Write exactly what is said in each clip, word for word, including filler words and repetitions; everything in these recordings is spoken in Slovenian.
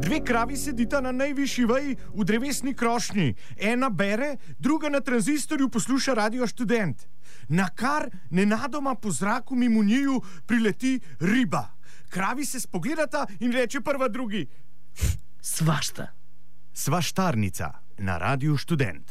Dve kravi sedita na najvišji veji v drevesni krošnji. Ena bere, druga na tranzistorju posluša Radio Študent. Na kar nenadoma po zraku mimo njiju prileti riba. Kravi se spogledata in reče prva drugi: Svašta. Svaštarnica na Radiu Študent.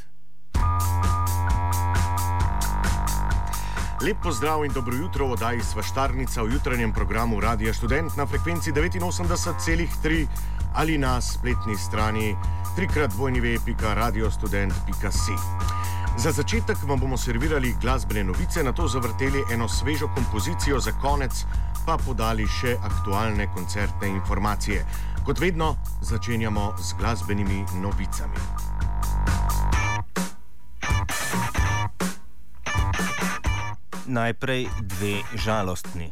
Lep pozdrav in dobro jutro v oddaji Svaštarnica v jutranjem programu Radia Študent na frekvenci devetinosemdeset celih tri ali na spletni strani trikrat dvojni pika radiostudent pika si. Za začetek vam bomo servirali glasbene novice, nato zavrteli eno svežo kompozicijo, za konec pa podali še aktualne koncertne informacije. Kot vedno začenjamo z glasbenimi novicami. Najprej dve žalostni.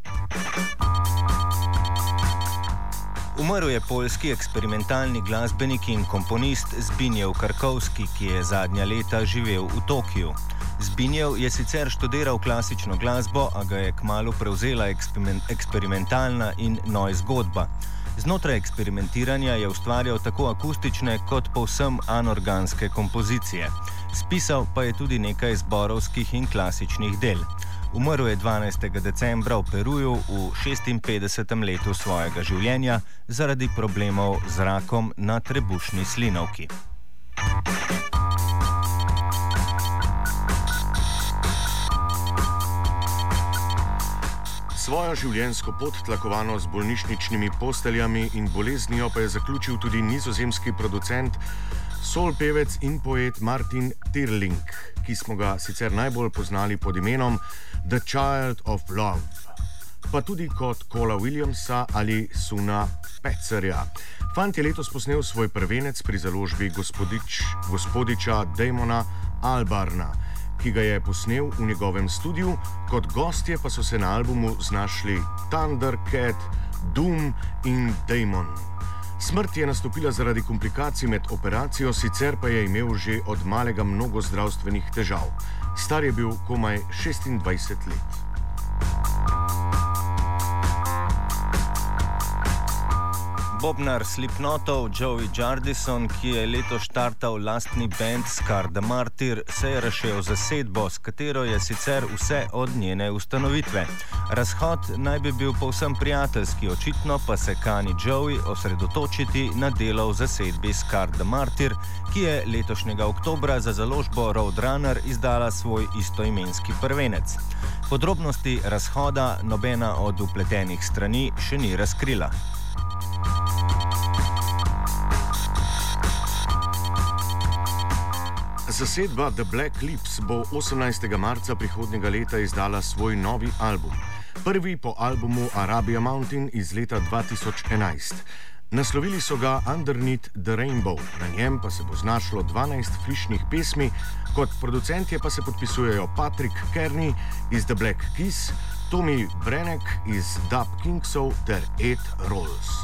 Umrl je poljski eksperimentalni glasbenik in komponist Zbigniew Karkowski, ki je zadnja leta živel v Tokiu. Zbigniew je sicer študiral klasično glasbo, a ga je kmalu prevzela eksperimentalna in noise godba. Znotraj eksperimentiranja je ustvarjal tako akustične kot povsem anorganske kompozicije. Spisal pa je tudi nekaj zborovskih in klasičnih del. Umrl je dvanajstega decembra v Peruju v šestinpetdesetem letu svojega življenja zaradi problemov z rakom na trebušni slinavki. Svojo življenjsko pot, tlakovano z bolnišničnimi posteljami in boleznijo, pa je zaključil tudi nizozemski producent, soul pevec in poet Martin Teerlinck, ki smo ga sicer najbolj poznali pod imenom The Child of Love, pa tudi kot Cola Williamsa ali Suna Petzerja. Fant je letos posnel svoj prvenec pri založbi gospodič, gospodiča Damona Albarna, ki ga je posnel v njegovem studiu, kot gostje pa so se na albumu znašli Thundercat, Doom in Damon. Smrt je nastopila zaradi komplikacij med operacijo, sicer pa je imel že od malega mnogo zdravstvenih težav. Star je bil komaj šestindvajset let. Bobnar Slipknotov Joey Jordison, ki je letos štartal lastni band Scar the Martyr, se je razšel za zasedbo, s katero je sicer vse od njene ustanovitve. Razhod naj bi bil povsem prijateljski, očitno pa se kani Joey osredotočiti na delo v zasedbi Scar the Martyr, ki je letošnjega oktobra za založbo Roadrunner izdala svoj istoimenski prvenec. Podrobnosti razhoda nobena od vpletenih strani še ni razkrila. Zasedba The Black Lips bo osemnajstega marca prihodnjega leta izdala svoj novi album. Prvi po albumu Arabia Mountain iz leta dva tisoč enajst. Naslovili so ga Underneath the Rainbow, na njem pa se bo znašlo dvanajst frišnih pesmi, kot producentje pa se podpisujejo Patrick Kearney iz The Black Keys, Tommy Brenneck iz Dub Kingsov ter Ed Rolls.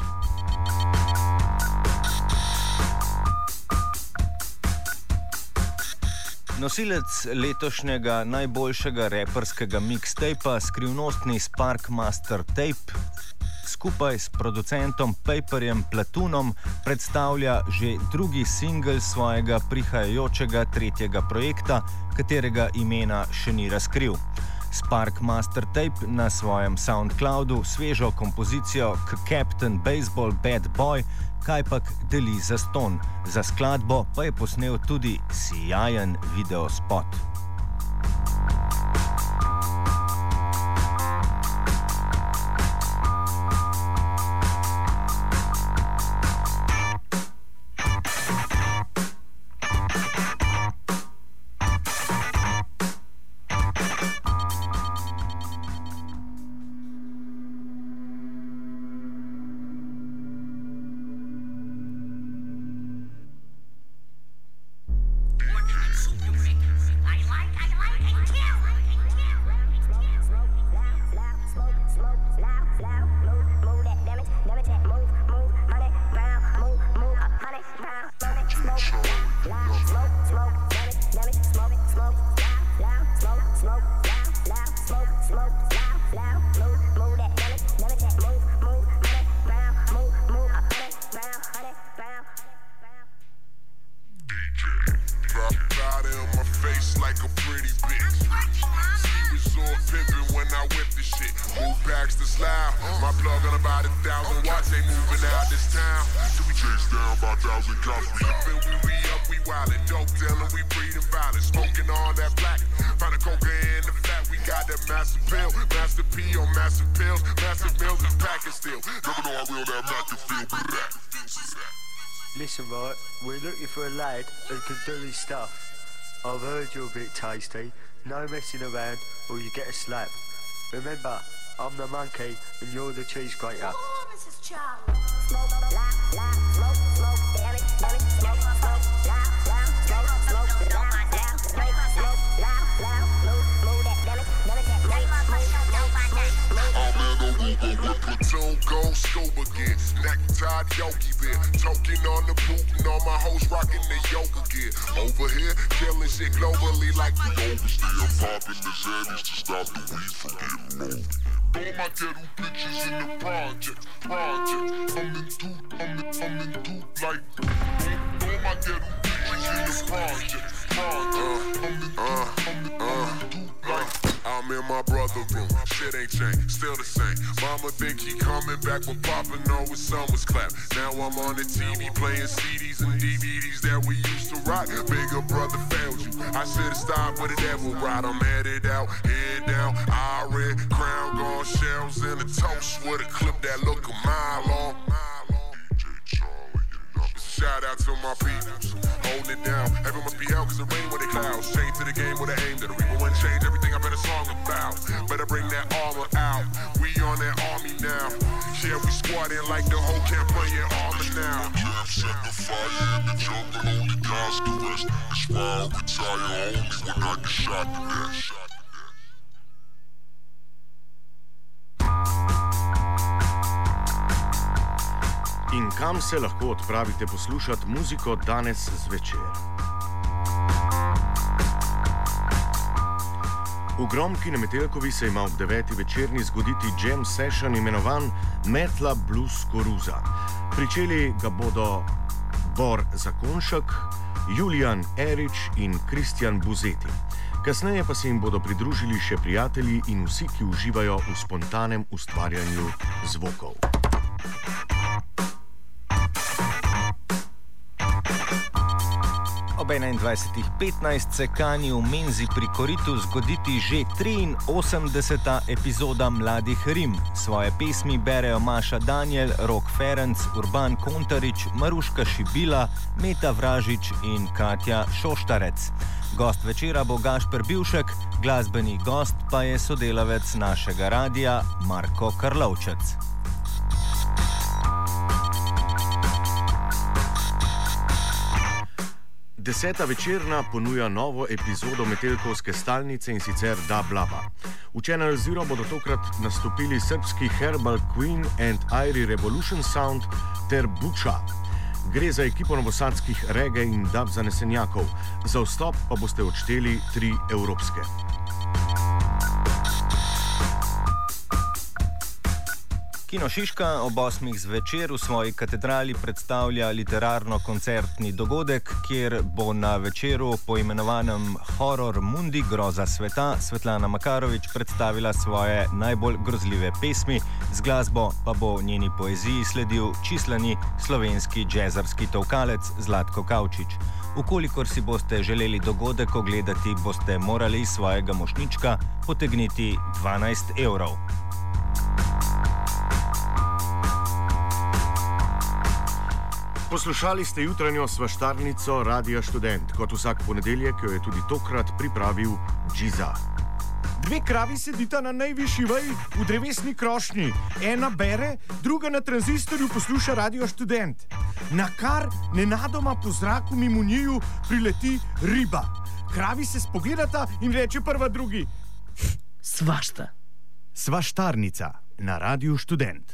Nosilec letošnjega najboljšega reperskega mixtapea, skrivnostni Spark Master Tape, skupaj s producentom Paperjem Platunom predstavlja že drugi singel svojega prihajajočega tretjega projekta, katerega imena še ni razkril. Spark Master Tape na svojem SoundCloudu svežo kompozicijo K Captain Baseball Bad Boy kajpak deli zastonj. Za skladbo pa je posnel tudi sijajen videospot. I out this town. To be chased down by a thousand cops. We feel we re up, we wildin', dope dealin', we breeding violence, smoking all that black. Find a coca in the flat, we got that massive pill, master P on massive pills, massive mills is packing still. Never know how real that Mac can feel, but that. Listen, right, we're looking for a lad who can do his stuff. I've heard you're a bit tasty. No messing around or you get a slap. Remember, I'm the monkey and you're the cheese grater. Oh, Missus Charlie. Smoke, la, la, smoke, smoke, damn it, damn it, smoke, smoke, la, la, smoke, smoke, la, la, smoke, smoke, la, la, move, move that, damn it, damn it, damn it, move, I'm in a Ruger with platoon gold scope again. Neck tied Yogi there, toking on the boot and all my hoes rocking the yoga gear. Over here, killing shit globally like the overstay. I'm popping the Xannies to stop the weed from getting loaded. All my ghetto bitches in the project, project. I'm in two, I'm in, I'm in two like. All my ghetto bitches in the project, project. I'm in two, I'm in, I'm in two like. I'm in my brother room, shit ain't changed, still the same. Mama think he coming back, but Papa know his son was clapped. Now I'm on the T V playing C Ds and D V Ds that we used to rock. Bigger brother failed you, I should've stopped with a devil ride. I'm headed out, head down, I red crown, gone shells in a toast with a clip that look a mile long. Shout out to my peoples, holding it down. Heaven must be hell cause it rain with the clouds. Change to the game with the aim that the reaper wouldn't change everything I've been a song about. Better bring that armor out, we on that army now. Yeah, we squatting like the whole camp playing armor now. Jam set the fire in the jungle, only God's the rest. That's why I retire only when I get shot to death. In kam se lahko odpravite poslušati muziko danes zvečer? V Gromki na Metelkovi se ima ob deveti večerni zgoditi jam session imenovan Metla Blues Koruza. Pričeli ga bodo Bor Zakonšek, Julijan Erič in Kristjan Buzeti. Kasneje pa se jim bodo pridružili še prijatelji in vsi, ki uživajo v spontanem ustvarjanju zvokov. Ob enaindvajsetih petnajst se kani v Menzi pri Koritu zgoditi že triinosemdeseta epizoda Mladih Rim. Svoje pesmi berejo Maša Danijel, Rok Ferenc, Urban Kontarič, Maruška Šibila, Meta Vražič in Katja Šoštarec. Gost večera bo Gašper Bivšek, glasbeni gost pa je sodelavec našega radia Marko Karlovčec. Deseta večerna ponuja novo epizodo Metelkovske stalnice in sicer Da Blaba. V Channel Zero bodo tokrat nastopili srbski Herbal Queen and Irie Revolution Sound ter Buča. Gre za ekipo novosadskih reggae in dub zanesenjakov. Za vstop pa boste odšteli tri evropske. Kino Šiška ob osmih zvečer v svoji katedrali predstavlja literarno-koncertni dogodek, kjer bo na večeru poimenovanem Horror Mundi groza sveta Svetlana Makarovič predstavila svoje najbolj grozljive pesmi, z glasbo pa bo njeni poeziji sledil čislani slovenski džezarski tolkalec Zlatko Kavčič. Ukolikor si boste želeli dogodek ogledati, boste morali iz svojega mošnjička potegniti dvanajst evrov. Poslušali ste jutranjo svaštarnico Radia Študent. Kot vsak ponedeljek jo je tudi tokrat pripravil Džiza. Dve kravi sedita na najvišji veji v drevesni krošnji. Ena bere, druga na tranzistorju posluša Radio Študent. Na kar nenadoma po zraku mimo njiju prileti riba. Kravi se spogledata in reče prva drugi: Svašta. Svaštarnica na Radiu Študent.